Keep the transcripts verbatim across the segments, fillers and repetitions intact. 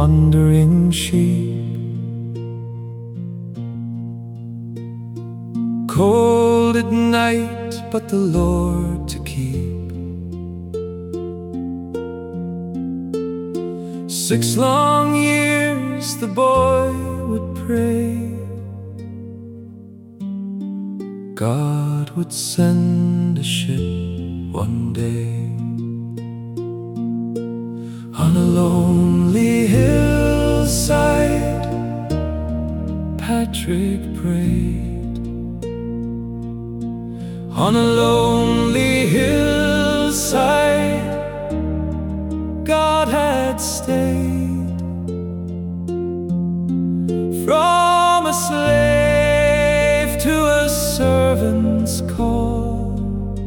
wandering sheep. Cold at night, but the Lord to keep. Six long years the boy would pray God would send a ship one day. On a lonely hillside, Patrick prayed. On a lonely hillside, God had stayed. From a slave to a servant's call,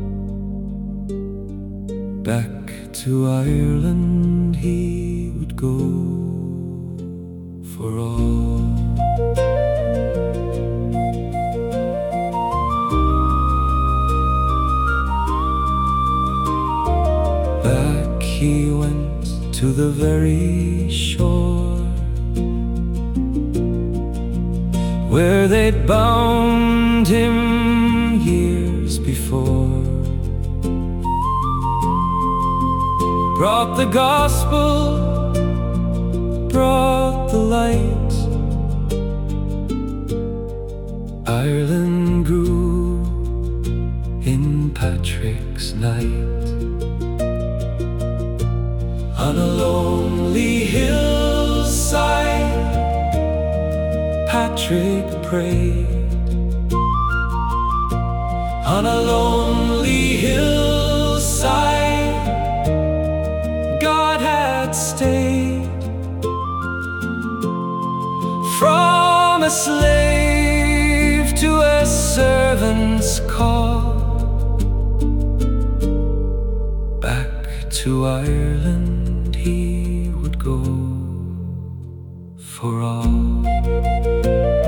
back to Ireland he would go for all. Back he went to the very shore where they'd bound him years before. Brought the gospel, brought the light. Ireland grew in Patrick's night. On a lonely hillside, Patrick prayed. On a lonely hillside, God had stayed. From a slave to a servant's call, back to Ireland he would go for all.